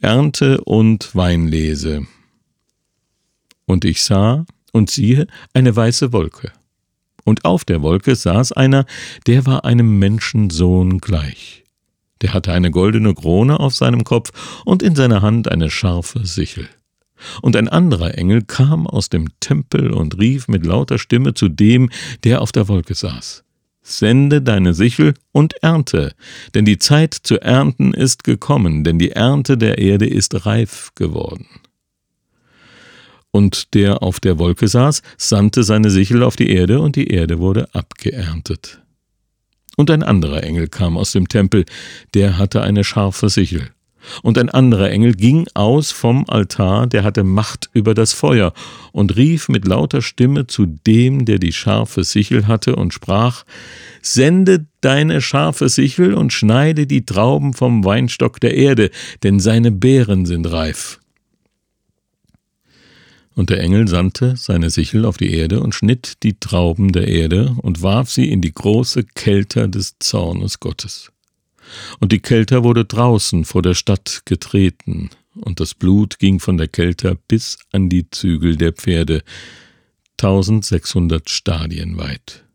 Ernte und Weinlese. Und ich sah, und siehe, eine weiße Wolke. Und auf der Wolke saß einer, der war einem Menschensohn gleich. Der hatte eine goldene Krone auf seinem Kopf und in seiner Hand eine scharfe Sichel. Und ein anderer Engel kam aus dem Tempel und rief mit lauter Stimme zu dem, der auf der Wolke saß: Sende deine Sichel und ernte, denn die Zeit zu ernten ist gekommen, denn die Ernte der Erde ist reif geworden. Und der auf der Wolke saß, sandte seine Sichel auf die Erde, und die Erde wurde abgeerntet. Und ein anderer Engel kam aus dem Tempel, der hatte eine scharfe Sichel. Und ein anderer Engel ging aus vom Altar, der hatte Macht über das Feuer, und rief mit lauter Stimme zu dem, der die scharfe Sichel hatte, und sprach: Sende deine scharfe Sichel und schneide die Trauben vom Weinstock der Erde, denn seine Beeren sind reif. Und der Engel sandte seine Sichel auf die Erde und schnitt die Trauben der Erde und warf sie in die große Kelter des Zornes Gottes. Und die Kelter wurde draußen vor der Stadt getreten, und das Blut ging von der Kelter bis an die Zügel der Pferde, 1600 Stadien weit.